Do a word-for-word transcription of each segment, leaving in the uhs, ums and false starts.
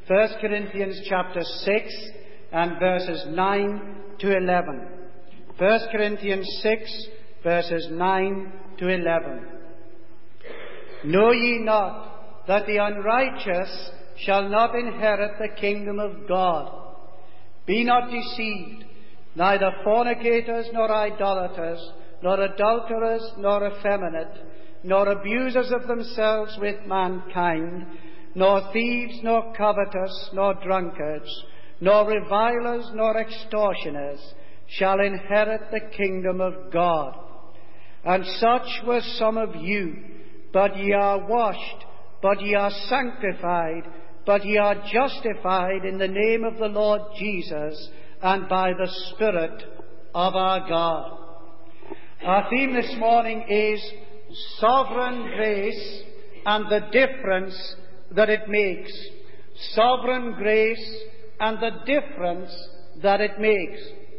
First Corinthians chapter six and verses nine to eleven. First Corinthians six, verses nine to eleven. Know ye not that the unrighteous shall not inherit the kingdom of God? Be not deceived, neither fornicators, nor idolaters, nor adulterers, nor effeminate, nor abusers of themselves with mankind, nor thieves, nor covetous, nor drunkards, nor revilers, nor extortioners, shall inherit the kingdom of God. And such were some of you, but ye are washed, but ye are sanctified, but ye are justified in the name of the Lord Jesus, and by the Spirit of our God. Our theme this morning is sovereign grace and the difference that it makes. Sovereign grace and the difference that it makes.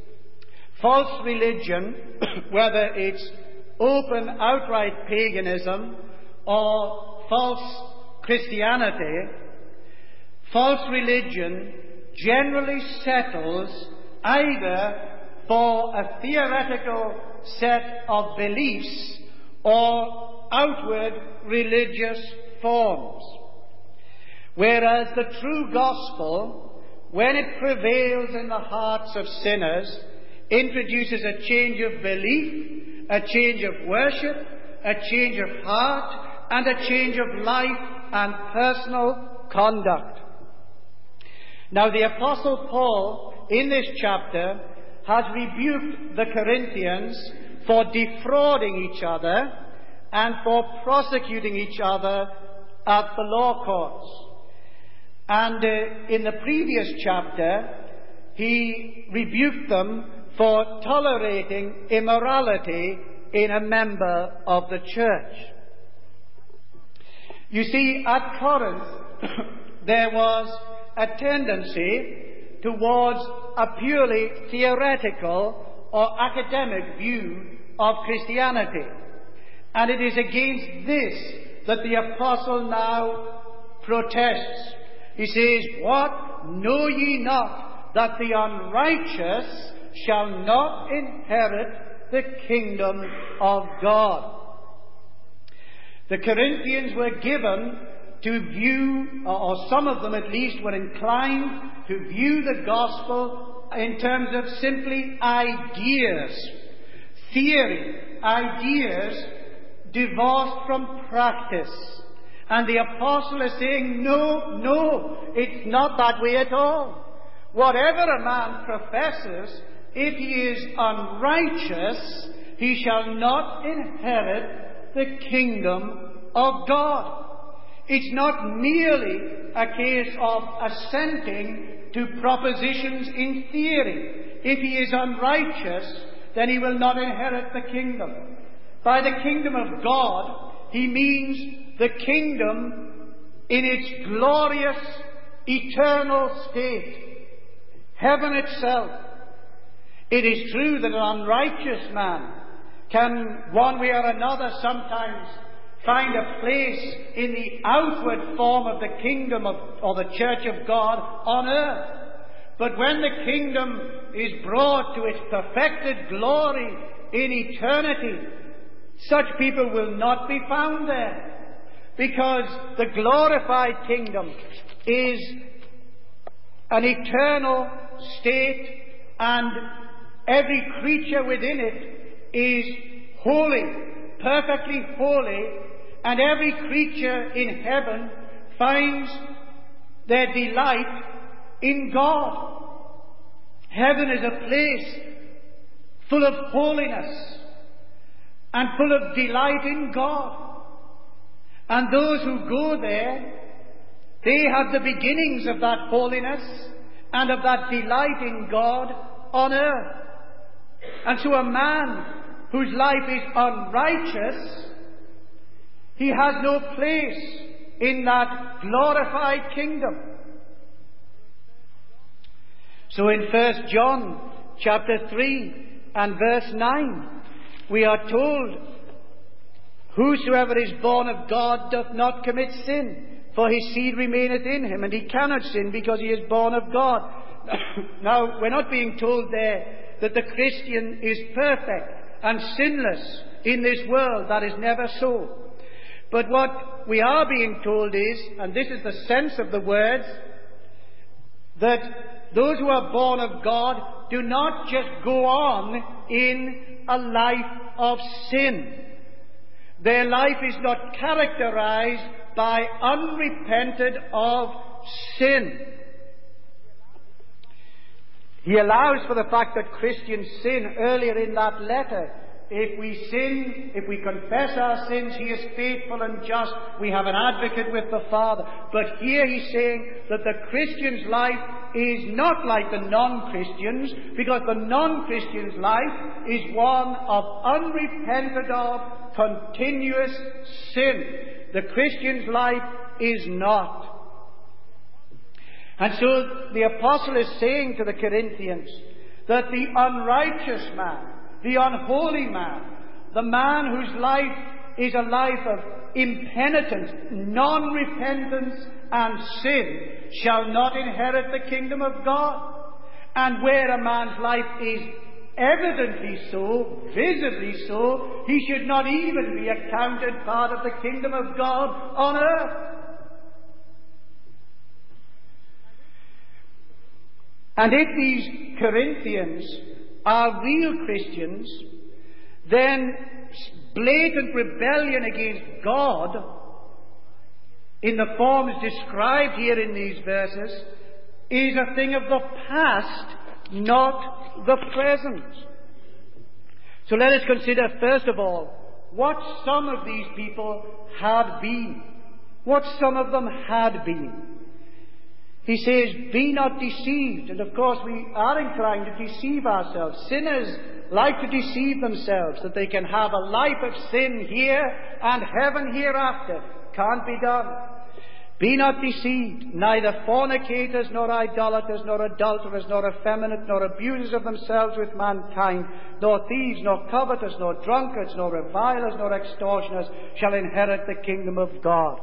False religion, whether it's open, outright paganism or false Christianity, false religion generally settles either for a theoretical set of beliefs or outward religious forms. Whereas the true gospel, when it prevails in the hearts of sinners, introduces a change of belief, a change of worship, a change of heart, and a change of life and personal conduct. Now, the Apostle Paul, in this chapter, has rebuked the Corinthians for defrauding each other and for prosecuting each other at the law courts. And uh, in the previous chapter, he rebuked them for tolerating immorality in a member of the church. You see, at Corinth, there was a tendency towards a purely theoretical or academic view of Christianity. And it is against this that the Apostle now protests. He says, "What? Know ye not that the unrighteous shall not inherit the kingdom of God?" The Corinthians were given to view, or some of them at least were inclined to view the gospel in terms of simply ideas, theory, ideas divorced from practice. And the apostle is saying, no, no, it's not that way at all. Whatever a man professes, if he is unrighteous, he shall not inherit the kingdom of God. It's not merely a case of assenting to propositions in theory. If he is unrighteous, then he will not inherit the kingdom. By the kingdom of God, he means the kingdom in its glorious, eternal state. Heaven itself. It is true that an unrighteous man can, one way or another, sometimes find a place in the outward form of the kingdom of, or the church of God on earth. But when the kingdom is brought to its perfected glory in eternity, such people will not be found there, because the glorified kingdom is an eternal state, and every creature within it is holy, perfectly holy, and every creature in heaven finds their delight in God. Heaven is a place full of holiness and full of delight in God. And those who go there, they have the beginnings of that holiness and of that delight in God on earth. And so a man whose life is unrighteous, he has no place in that glorified kingdom. So in First John chapter three and verse nine, we are told, "Whosoever is born of God doth not commit sin, for his seed remaineth in him, and he cannot sin because he is born of God. Now, we're not being told there that the Christian is perfect and sinless in this world. That is never so. But what we are being told is, and this is the sense of the words, that those who are born of God do not just go on in a life of sin. Their life is not characterized by unrepented of sin. He allows for the fact that Christians sin earlier in that letter. If we sin, if we confess our sins, he is faithful and just. We have an advocate with the Father. But here he's saying that the Christian's life is not like the non-Christian's, because the non-Christian's life is one of unrepented of, continuous sin. The Christian's life is not. And so the apostle is saying to the Corinthians that the unrighteous man, the unholy man, the man whose life is a life of impenitence, non-repentance and sin, shall not inherit the kingdom of God. And where a man's life is evidently so, visibly so, he should not even be accounted part of the kingdom of God on earth. And if these Corinthians are real Christians, then blatant rebellion against God, in the forms described here in these verses, is a thing of the past, not the present. So let us consider, first of all, what some of these people had been. What some of them had been. He says, be not deceived. And of course we are inclined to deceive ourselves. Sinners like to deceive themselves that they can have a life of sin here and heaven hereafter. Can't be done. Be not deceived, neither fornicators, nor idolaters, nor adulterers, nor effeminate, nor abusers of themselves with mankind, nor thieves, nor covetous, nor drunkards, nor revilers, nor extortioners shall inherit the kingdom of God.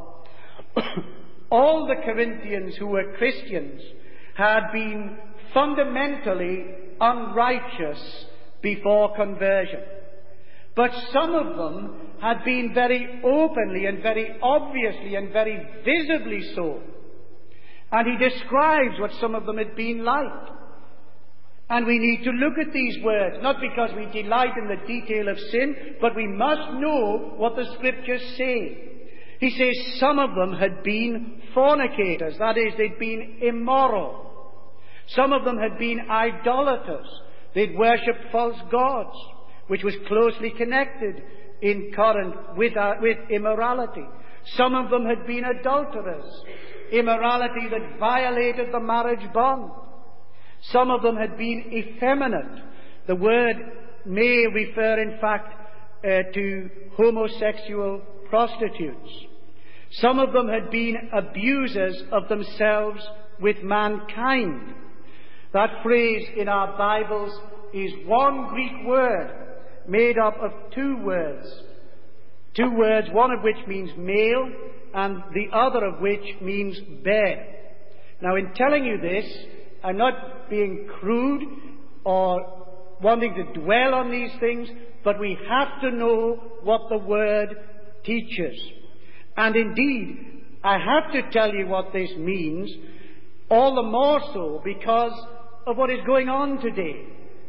All the Corinthians who were Christians had been fundamentally unrighteous before conversion. But some of them had been very openly and very obviously and very visibly so. And he describes what some of them had been like. And we need to look at these words, not because we delight in the detail of sin, but we must know what the Scriptures say. He says some of them had been fornicators, that is, they'd been immoral. Some of them had been idolaters. They'd worshipped false gods, which was closely connected in Corinth with, uh, with immorality. Some of them had been adulterers, immorality that violated the marriage bond. Some of them had been effeminate. The word may refer, in fact, uh, to homosexual prostitutes. Some of them had been abusers of themselves with mankind. That phrase in our Bibles is one Greek word made up of two words. Two words, one of which means male and the other of which means bed. Now, in telling you this, I'm not being crude or wanting to dwell on these things, but we have to know what the word teaches. And indeed, I have to tell you what this means, all the more so because of what is going on today.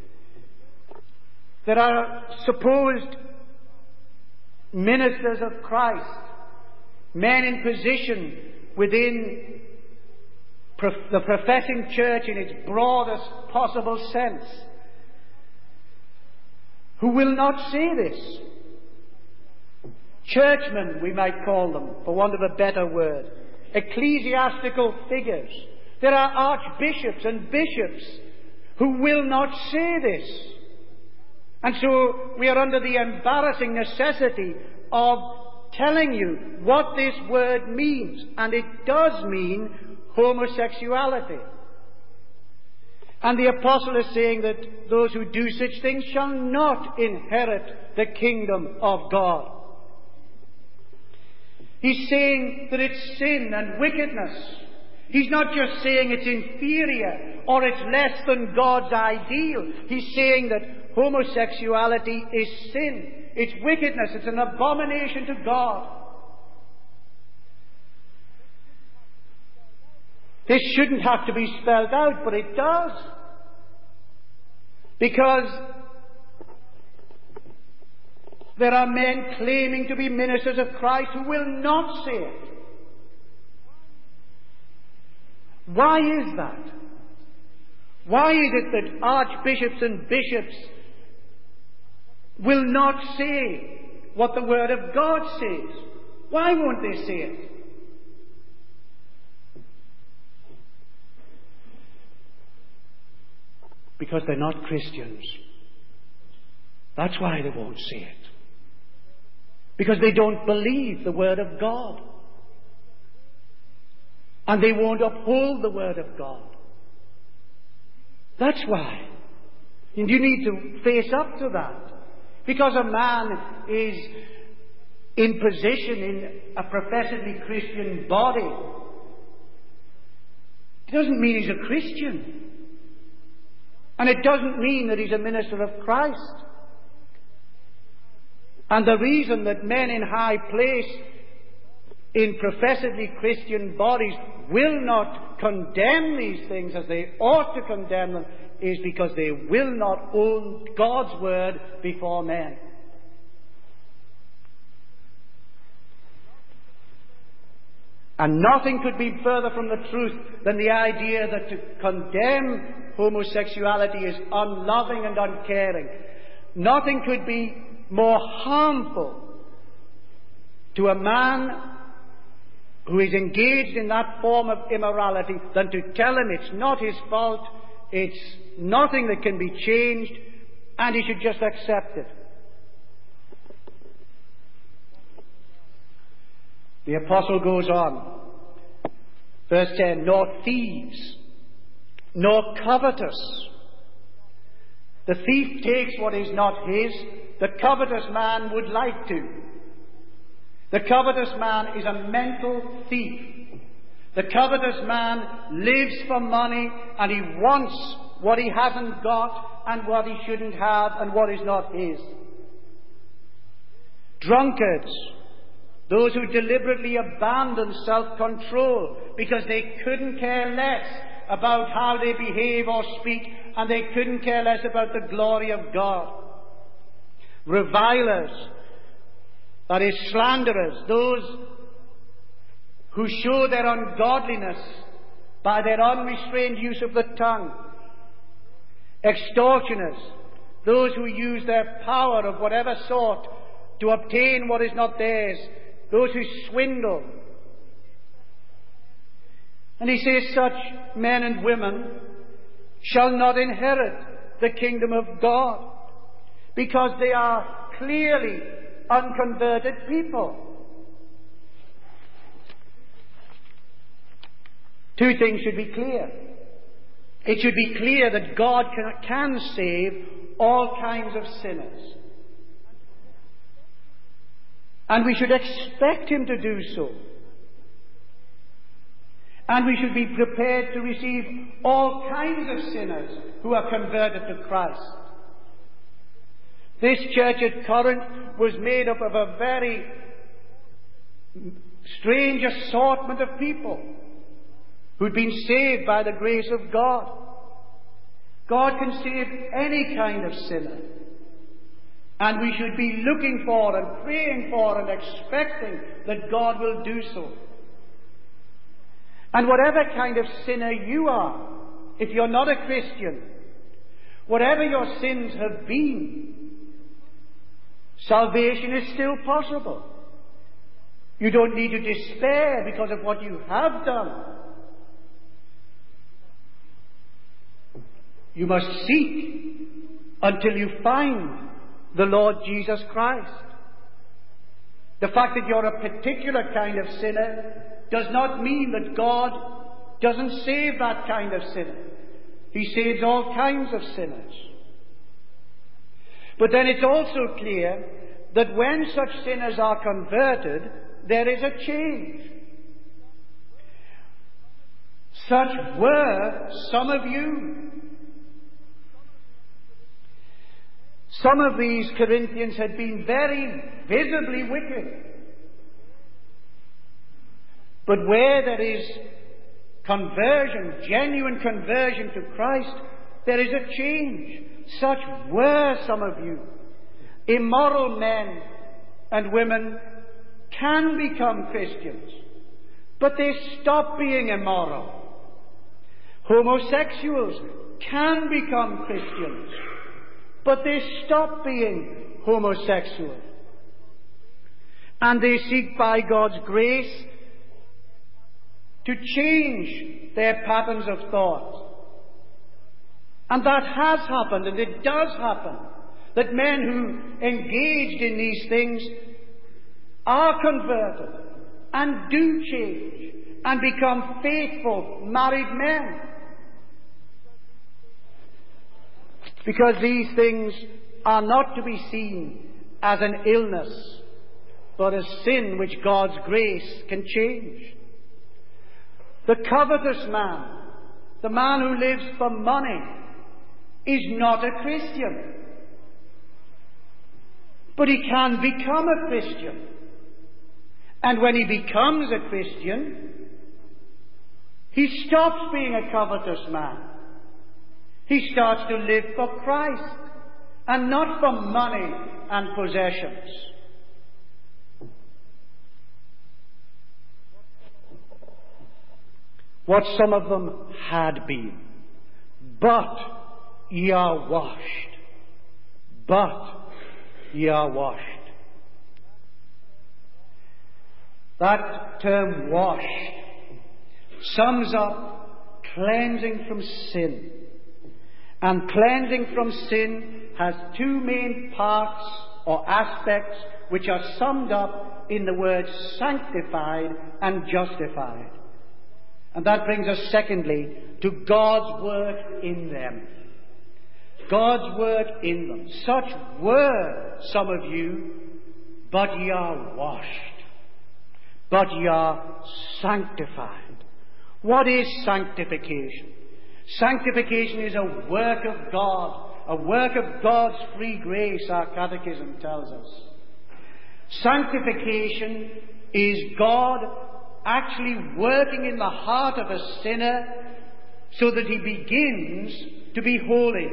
There are supposed ministers of Christ, men in position within prof- the professing church in its broadest possible sense, who will not say this. Churchmen, we might call them, for want of a better word. Ecclesiastical figures. There are archbishops and bishops who will not say this. And so we are under the embarrassing necessity of telling you what this word means. And it does mean homosexuality. And the apostle is saying that those who do such things shall not inherit the kingdom of God. He's saying that it's sin and wickedness. He's not just saying it's inferior or it's less than God's ideal. He's saying that homosexuality is sin. It's wickedness. It's an abomination to God. This shouldn't have to be spelled out, but it does. Because there are men claiming to be ministers of Christ who will not say it. Why is that? Why is it that archbishops and bishops will not say what the Word of God says? Why won't they say it? Because they're not Christians. That's why they won't say it. Because they don't believe the Word of God. And they won't uphold the Word of God. That's why. And you need to face up to that. Because a man is in position in a professedly Christian body, it doesn't mean he's a Christian. And it doesn't mean that he's a minister of Christ. And the reason that men in high place in professedly Christian bodies will not condemn these things as they ought to condemn them is because they will not own God's word before men. And nothing could be further from the truth than the idea that to condemn homosexuality is unloving and uncaring. Nothing could be more harmful to a man who is engaged in that form of immorality than to tell him it's not his fault, it's nothing that can be changed, and he should just accept it. The apostle goes on, verse ten, nor thieves, nor covetous. The thief takes what is not his. The covetous man would like to. The covetous man is a mental thief. The covetous man lives for money and he wants what he hasn't got and what he shouldn't have and what is not his. Drunkards, those who deliberately abandon self-control because they couldn't care less about how they behave or speak, and they couldn't care less about the glory of God. Revilers, that is, slanderers, those who show their ungodliness by their unrestrained use of the tongue. Extortioners, those who use their power of whatever sort to obtain what is not theirs. Those who swindle. And he says such men and women shall not inherit the kingdom of God because they are clearly unconverted people. Two things should be clear. It should be clear that God can, can save all kinds of sinners. And we should expect Him to do so. And we should be prepared to receive all kinds of sinners who are converted to Christ. This church at Corinth was made up of a very strange assortment of people who'd been saved by the grace of God. God can save any kind of sinner. And we should be looking for and praying for and expecting that God will do so. And whatever kind of sinner you are, if you're not a Christian, whatever your sins have been, salvation is still possible. You don't need to despair because of what you have done. You must seek until you find the Lord Jesus Christ. The fact that you're a particular kind of sinner does not mean that God doesn't save that kind of sinner. He saves all kinds of sinners. But then it's also clear that when such sinners are converted, there is a change. Such were some of you. Some of these Corinthians had been very visibly wicked. But where there is conversion, genuine conversion to Christ, there is a change. Such were some of you. Immoral men and women can become Christians, but they stop being immoral. Homosexuals can become Christians, but they stop being homosexual. And they seek by God's grace to change their patterns of thought. And that has happened, and it does happen, that men who engaged in these things are converted and do change and become faithful married men. Because these things are not to be seen as an illness, but as sin which God's grace can change. The covetous man, the man who lives for money, is not a Christian. But he can become a Christian. And when he becomes a Christian, he stops being a covetous man. He starts to live for Christ and not for money and possessions. What some of them had been. But ye are washed. But ye are washed. That term washed sums up cleansing from sin. And cleansing from sin has two main parts or aspects which are summed up in the words sanctified and justified. And that brings us secondly to God's work in them. God's work in them. Such were some of you, but ye are washed. But ye are sanctified. What is sanctification? Sanctification is a work of God, a work of God's free grace, our catechism tells us. Sanctification is God actually working in the heart of a sinner so that he begins to be holy.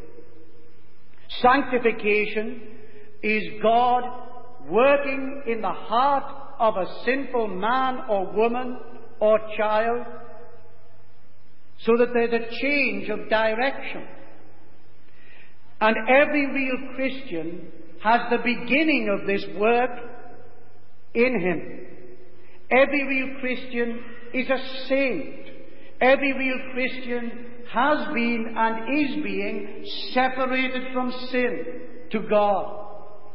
Sanctification is God working in the heart of a sinful man or woman or child so that there's a change of direction. And every real Christian has the beginning of this work in him. Every real Christian is a saint. Every real Christian has been and is being separated from sin to God.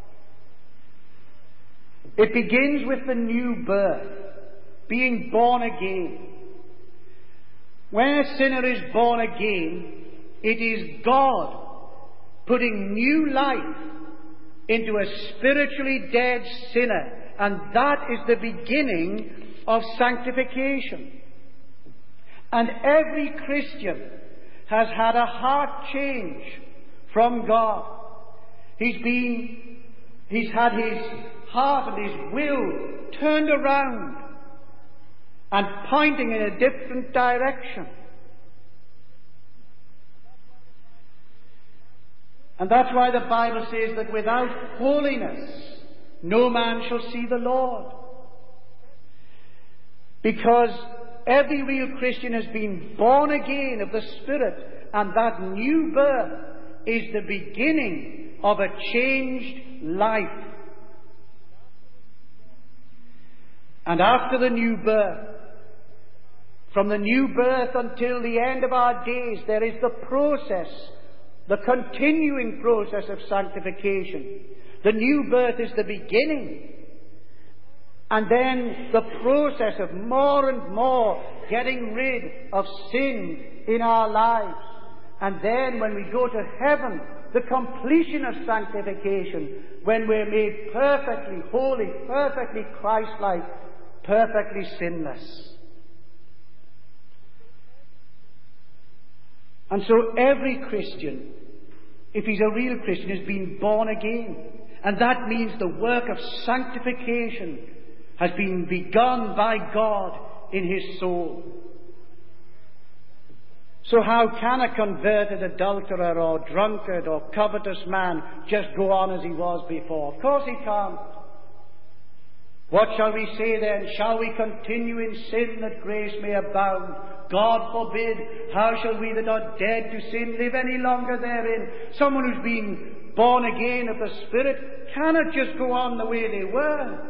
It begins with the new birth, being born again. When a sinner is born again, it is God putting new life into a spiritually dead sinner. And that is the beginning of sanctification. And every Christian has had a heart change from God. He's been, he's had his heart and his will turned around and pointing in a different direction. And that's why the Bible says that without holiness, no man shall see the Lord. Because every real Christian has been born again of the Spirit, and that new birth is the beginning of a changed life. And after the new birth, from the new birth until the end of our days, there is the process, the continuing process of sanctification. The new birth is the beginning. And then the process of more and more getting rid of sin in our lives. And then when we go to heaven, the completion of sanctification, when we're made perfectly holy, perfectly Christ-like, perfectly sinless. And so every Christian, if he's a real Christian, has been born again. And that means the work of sanctification has been begun by God in his soul. So how can a converted adulterer or drunkard or covetous man just go on as he was before? Of course he can't. What shall we say then? Shall we continue in sin that grace may abound? God forbid. How shall we that are dead to sin live any longer therein? Someone who's been born again of the Spirit cannot just go on the way they were.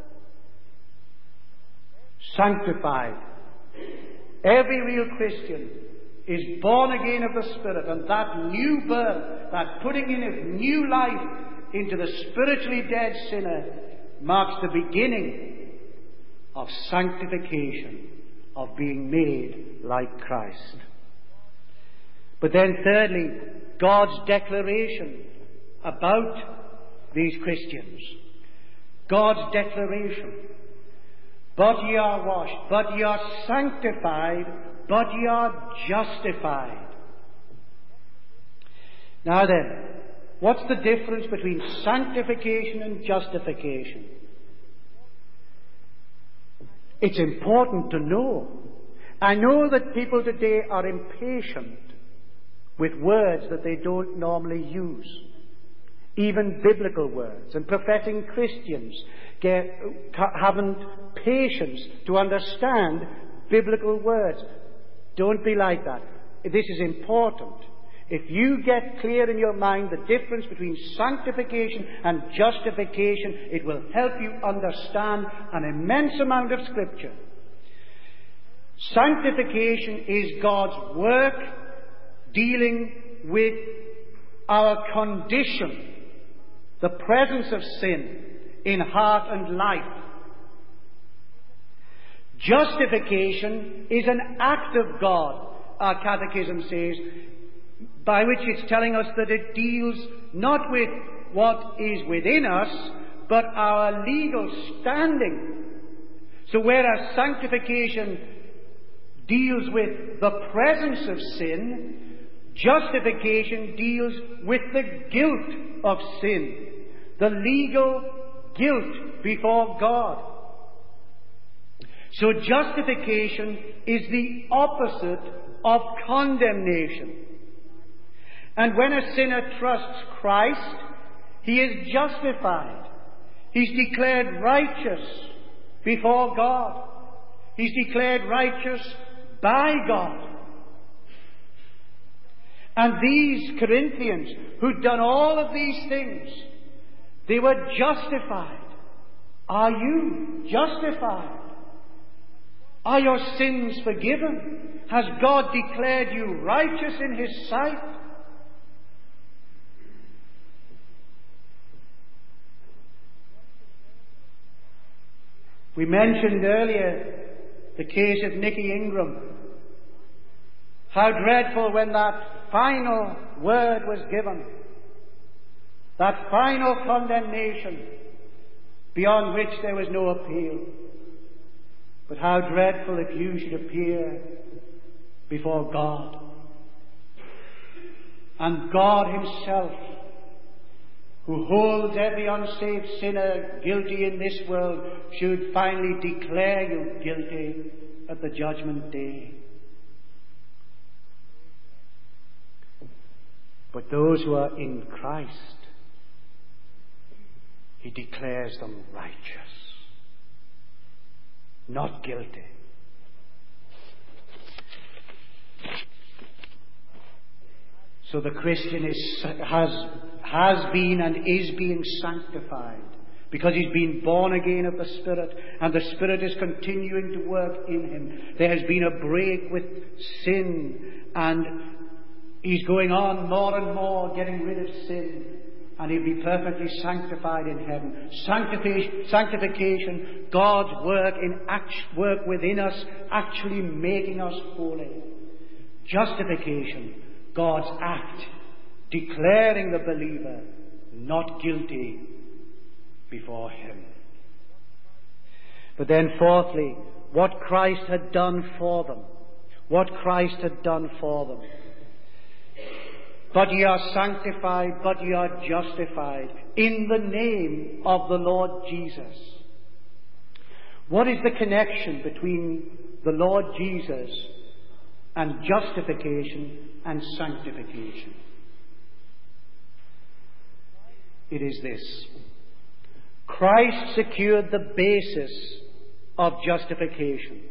Sanctified. Every real Christian is born again of the Spirit, and that new birth, that putting in of new life into the spiritually dead sinner, marks the beginning of sanctification, of being made like Christ. But then thirdly, God's declaration about these Christians. God's declaration. But ye are washed, but ye are sanctified, but ye are justified. Now then, what's the difference between sanctification and justification? It's important to know. I know that people today are impatient with words that they don't normally use. Even biblical words. And professing Christians get, haven't patience to understand biblical words. Don't be like that. This is important. If you get clear in your mind the difference between sanctification and justification, it will help you understand an immense amount of Scripture. Sanctification is God's work dealing with our condition, the presence of sin in heart and life. Justification is an act of God, our catechism says, by which it's telling us that it deals not with what is within us, but our legal standing. So whereas sanctification deals with the presence of sin, justification deals with the guilt of sin, the legal guilt before God. So justification is the opposite of condemnation. And when a sinner trusts Christ, he is justified. He's declared righteous before God. He's declared righteous by God. And these Corinthians, who'd done all of these things, they were justified. Are you justified? Are your sins forgiven? Has God declared you righteous in His sight? We mentioned earlier the case of Nicky Ingram. How dreadful when that final word was given. That final condemnation beyond which there was no appeal. But how dreadful if you should appear before God. And God Himself, who holds every unsaved sinner guilty in this world, should finally declare you guilty at the judgment day. But those who are in Christ, He declares them righteous, not guilty. So the Christian is, has, has been and is being sanctified because he's been born again of the Spirit, and the Spirit is continuing to work in him. There has been a break with sin, and he's going on more and more getting rid of sin, and he'll be perfectly sanctified in heaven. Sanctification, sanctification God's work in act, work within us, actually making us holy. Justification, God's act declaring the believer not guilty before him. But then fourthly, what Christ had done for them. What Christ had done for them. But ye are sanctified, but ye are justified in the name of the Lord Jesus. What is the connection between the Lord Jesus and justification and sanctification? It is this. Christ secured the basis of justification.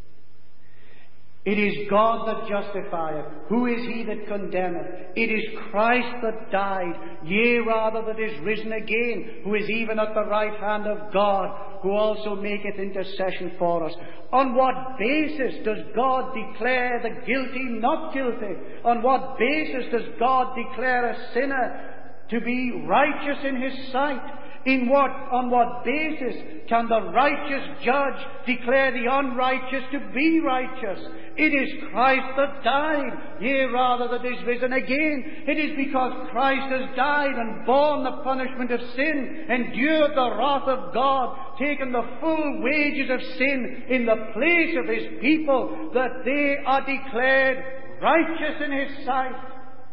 It is God that justifieth. Who is he that condemneth? It is Christ that died, yea, rather that is risen again, who is even at the right hand of God, who also maketh intercession for us. On what basis does God declare the guilty not guilty? On what basis does God declare a sinner to be righteous in his sight? In what, on what basis can the righteous judge declare the unrighteous to be righteous? It is Christ that died, yea, rather that is risen again. It is because Christ has died and borne the punishment of sin, endured the wrath of God, taken the full wages of sin in the place of his people, that they are declared righteous in his sight.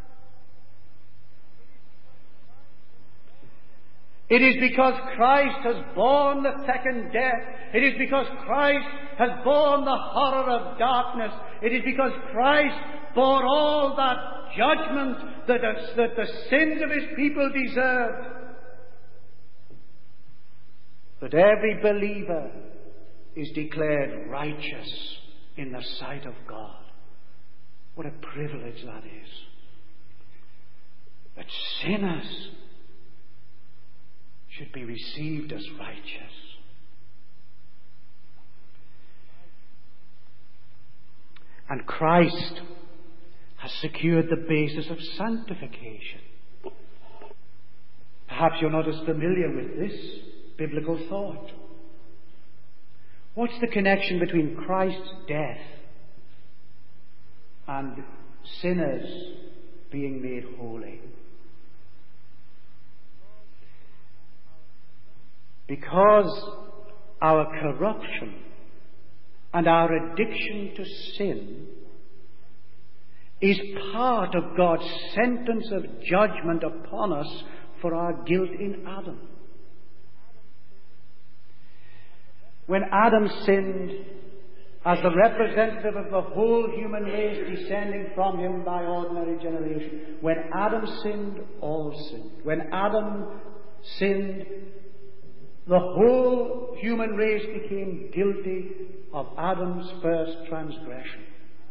It is because Christ has borne the second death. It is because Christ has borne the horror of darkness. It is because Christ bore all that judgment that, that the sins of his people deserved, that every believer is declared righteous in the sight of God. What a privilege that is. That sinners should be received as righteous. And Christ has secured the basis of sanctification. Perhaps you're not as familiar with this biblical thought. What's the connection between Christ's death and sinners being made holy? Because our corruption and our addiction to sin is part of God's sentence of judgment upon us for our guilt in Adam. When Adam sinned, as the representative of the whole human race descending from him by ordinary generation, when Adam sinned, all sinned. When Adam sinned, the whole human race became guilty of Adam's first transgression.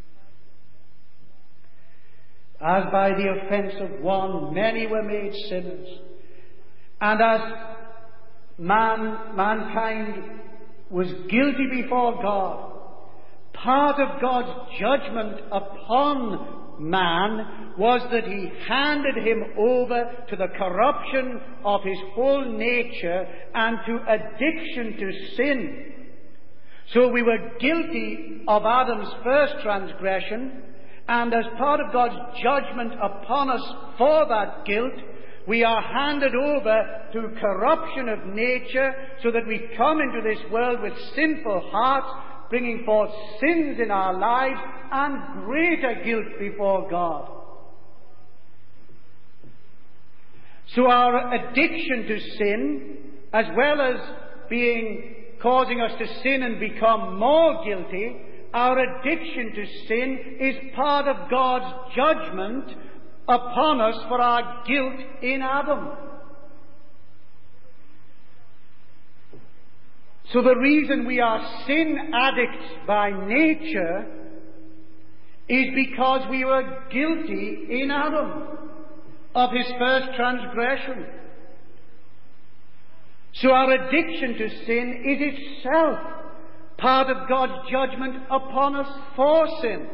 As by the offense of one, many were made sinners, and as man, mankind was guilty before God, part of God's judgment upon man was that he handed him over to the corruption of his whole nature and to addiction to sin. So we were guilty of Adam's first transgression, and as part of God's judgment upon us for that guilt, we are handed over to corruption of nature, so that we come into this world with sinful hearts, bringing forth sins in our lives and greater guilt before God. So our addiction to sin, as well as being causing us to sin and become more guilty, our addiction to sin is part of God's judgment upon us for our guilt in Adam. So the reason we are sin addicts by nature is because we were guilty in Adam of his first transgression. So our addiction to sin is itself part of God's judgment upon us for sin.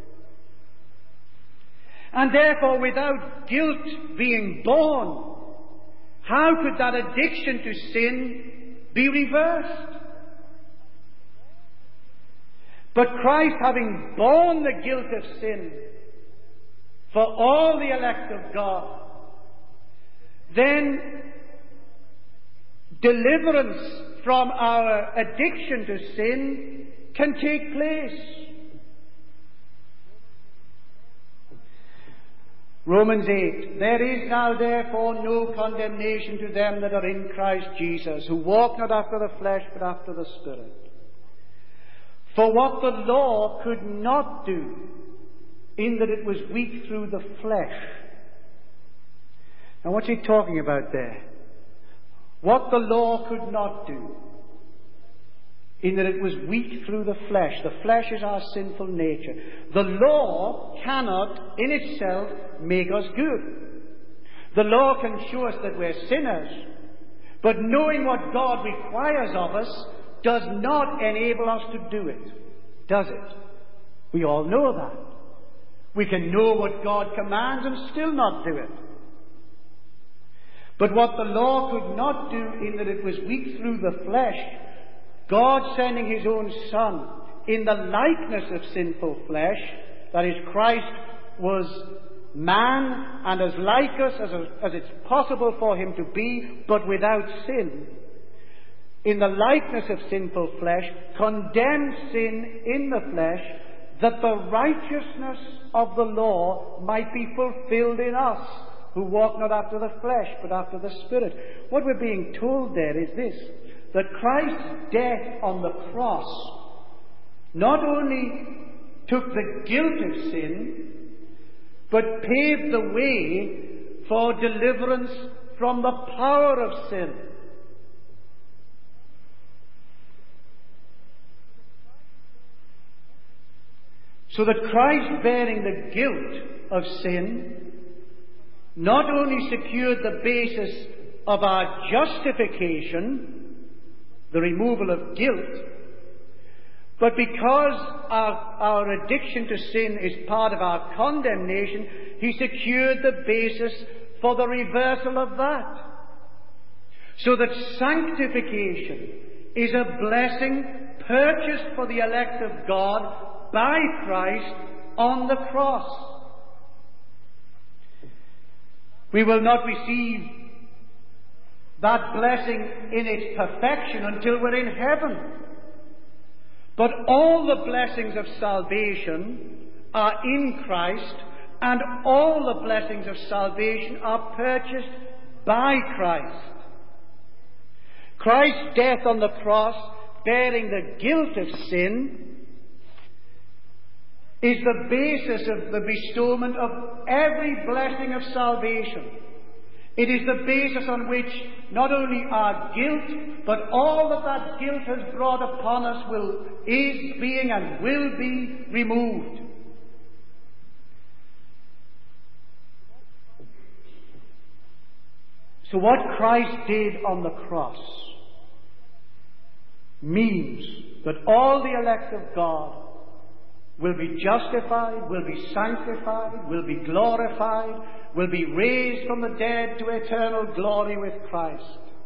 And therefore, without guilt being borne, how could that addiction to sin be reversed? But Christ, having borne the guilt of sin for all the elect of God, then deliverance from our addiction to sin can take place. Romans eight, there is now therefore no condemnation to them that are in Christ Jesus, who walk not after the flesh, but after the Spirit. For what the law could not do, in that it was weak through the flesh. Now what's he talking about there? What the law could not do, in that it was weak through the flesh. The flesh is our sinful nature. The law cannot, in itself, make us good. The law can show us that we're sinners, but knowing what God requires of us does not enable us to do it, does it? We all know that. We can know what God commands and still not do it. But what the law could not do, in that it was weak through the flesh, God sending his own Son in the likeness of sinful flesh, that is, Christ was man and as like us as, as it's possible for him to be, but without sin, in the likeness of sinful flesh, condemned sin in the flesh, that the righteousness of the law might be fulfilled in us, who walk not after the flesh, but after the Spirit. What we're being told there is this, that Christ's death on the cross not only took the guilt of sin, but paved the way for deliverance from the power of sin. So that Christ, bearing the guilt of sin, not only secured the basis of our justification, the removal of guilt, but because our, our addiction to sin is part of our condemnation, he secured the basis for the reversal of that. So that sanctification is a blessing purchased for the elect of God by Christ on the cross. We will not receive that blessing in its perfection until we're in heaven. But all the blessings of salvation are in Christ, and all the blessings of salvation are purchased by Christ. Christ's death on the cross, bearing the guilt of sin, is the basis of the bestowment of every blessing of salvation. It is the basis on which not only our guilt, but all that that guilt has brought upon us will, is being and will be removed. So what Christ did on the cross means that all the elect of God will be justified, will be sanctified, will be glorified, will be raised from the dead to eternal glory with Christ.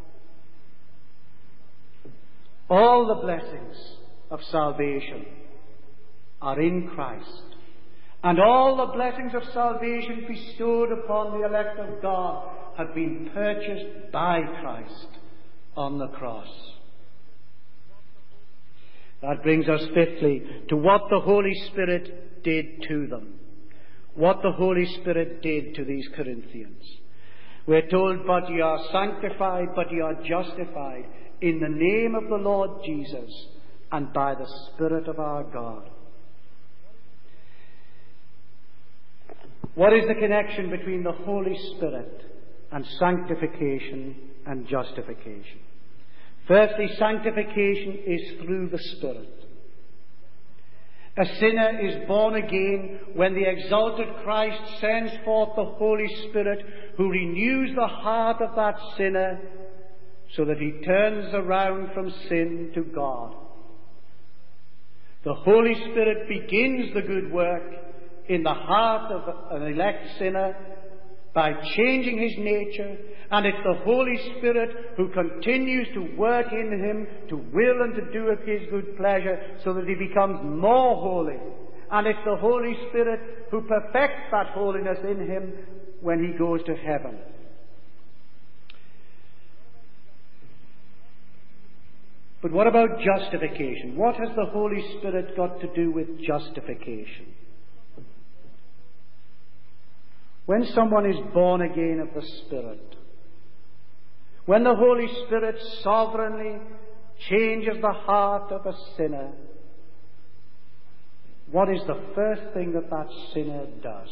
All the blessings of salvation are in Christ. And all the blessings of salvation bestowed upon the elect of God have been purchased by Christ on the cross. That brings us fifthly to what the Holy Spirit did to them. What the Holy Spirit did to these Corinthians. We're told, but ye are sanctified, but ye are justified in the name of the Lord Jesus and by the Spirit of our God. What is the connection between the Holy Spirit and sanctification and justification? Firstly, sanctification is through the Spirit. A sinner is born again when the exalted Christ sends forth the Holy Spirit, who renews the heart of that sinner so that he turns around from sin to God. The Holy Spirit begins the good work in the heart of an elect sinner by changing his nature, and it's the Holy Spirit who continues to work in him to will and to do of his good pleasure so that he becomes more holy And it's the Holy Spirit who perfects that holiness in him when he goes to heaven. But what about justification? What has the Holy Spirit got to do with justification? When someone is born again of the Spirit, when the Holy Spirit sovereignly changes the heart of a sinner, what is the first thing that that sinner does?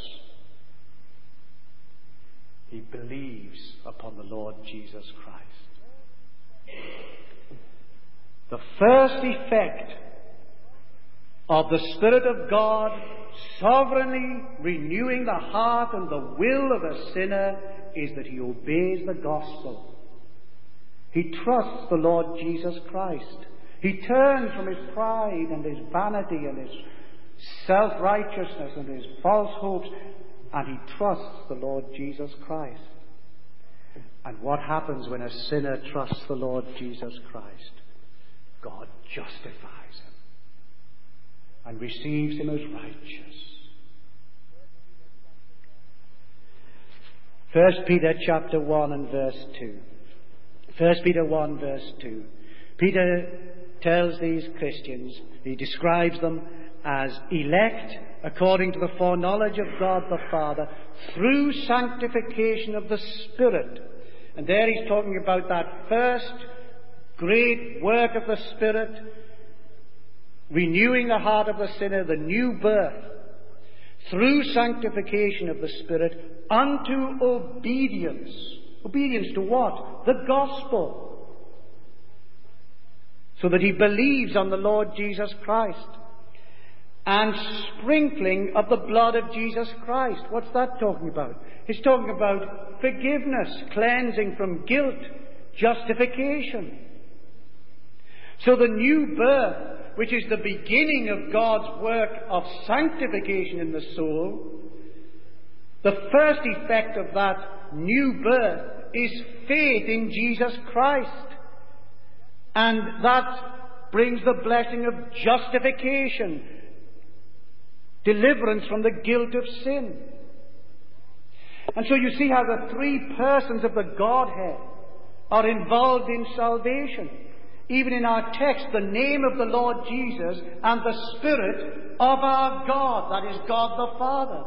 He believes upon the Lord Jesus Christ. The first effect of the Spirit of God sovereignly renewing the heart and the will of a sinner is that he obeys the gospel. He trusts the Lord Jesus Christ. He turns from his pride and his vanity and his self-righteousness and his false hopes, and he trusts the Lord Jesus Christ. And what happens when a sinner trusts the Lord Jesus Christ? God justifies him and receives him as righteous. First Peter chapter one and verse two. First Peter one verse two. Peter tells these Christians, he describes them as elect according to the foreknowledge of God the Father through sanctification of the Spirit. And there he's talking about that first great work of the Spirit, renewing the heart of the sinner, the new birth, through sanctification of the Spirit, unto obedience. Obedience to what? The gospel. So that he believes on the Lord Jesus Christ. And sprinkling of the blood of Jesus Christ. What's that talking about? He's talking about forgiveness, cleansing from guilt, justification. So the new birth, which is the beginning of God's work of sanctification in the soul, the first effect of that new birth is faith in Jesus Christ. And that brings the blessing of justification, deliverance from the guilt of sin. And so you see how the three persons of the Godhead are involved in salvation. Even in our text, the name of the Lord Jesus and the Spirit of our God, that is God the Father.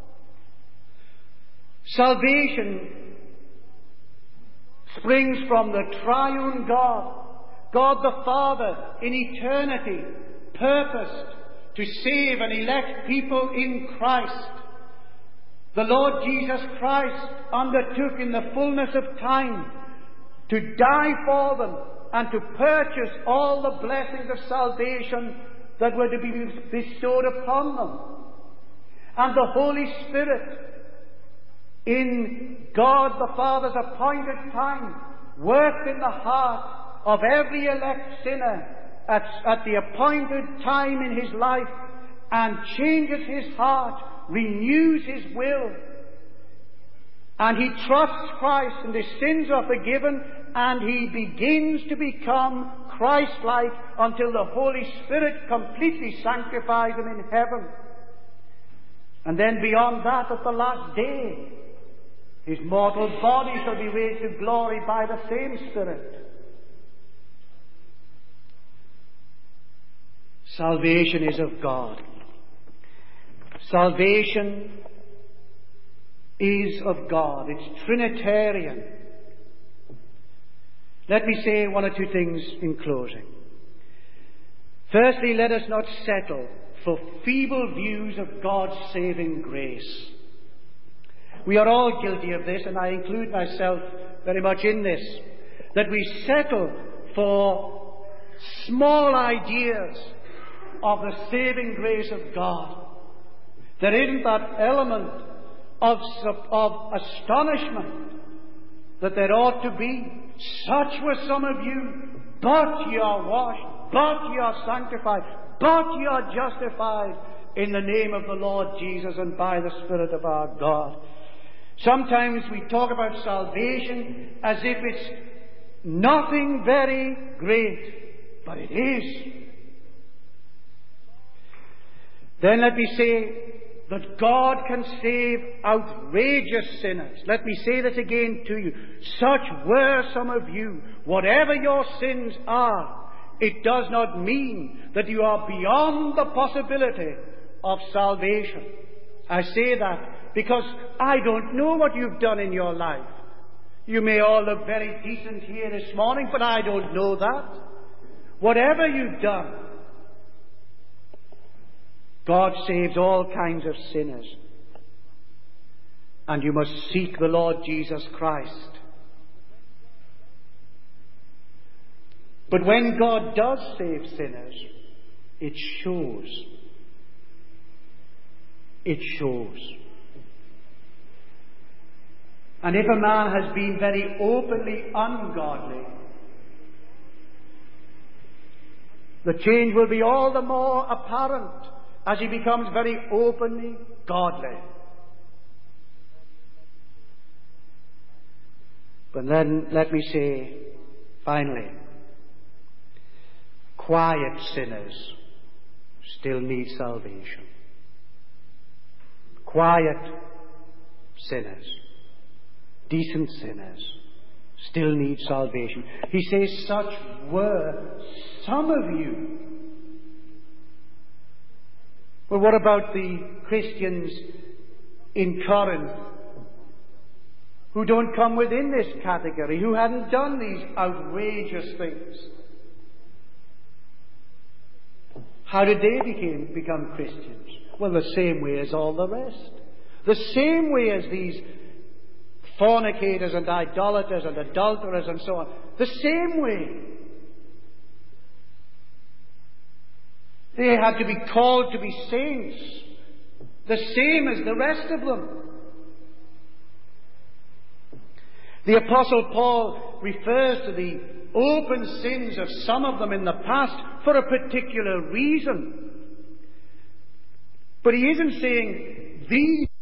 Salvation springs from the triune God. God the Father in eternity purposed to save and elect people in Christ. The Lord Jesus Christ undertook in the fullness of time to die for them and to purchase all the blessings of salvation that were to be bestowed upon them. And the Holy Spirit, in God the Father's appointed time, worked in the heart of every elect sinner at, at the appointed time in his life, and changes his heart, renews his will, and he trusts Christ, and his sins are forgiven, and he begins to become Christ-like until the Holy Spirit completely sanctifies him in heaven. And then beyond that, at the last day, his mortal body shall be raised to glory by the same Spirit. Salvation is of God. Salvation is of God. It's Trinitarian. Let me say one or two things in closing. Firstly, let us not settle for feeble views of God's saving grace. We are all guilty of this, and I include myself very much in this, that we settle for small ideas of the saving grace of God. There isn't that element of, of astonishment that there ought to be. Such were some of you, but ye are washed, but ye are sanctified, but ye are justified in the name of the Lord Jesus and by the Spirit of our God. Sometimes we talk about salvation as if it's nothing very great, but it is. Then let me say that God can save outrageous sinners. Let me say that again to you. Such were some of you. Whatever your sins are, it does not mean that you are beyond the possibility of salvation. I say that because I don't know what you've done in your life. You may all look very decent here this morning, but I don't know that. Whatever you've done, God saves all kinds of sinners. And you must seek the Lord Jesus Christ. But when God does save sinners, it shows. It shows. And if a man has been very openly ungodly, the change will be all the more apparent as he becomes very openly godly. But then let me say, finally, quiet sinners still need salvation. Quiet sinners, decent sinners, still need salvation. He says, such were some of you. Well, what about the Christians in Corinth who don't come within this category, who hadn't done these outrageous things? How did they became, become Christians? Well, the same way as all the rest. The same way as these fornicators and idolaters and adulterers and so on. The same way. They had to be called to be saints, the same as the rest of them. The Apostle Paul refers to the open sins of some of them in the past for a particular reason. But he isn't saying these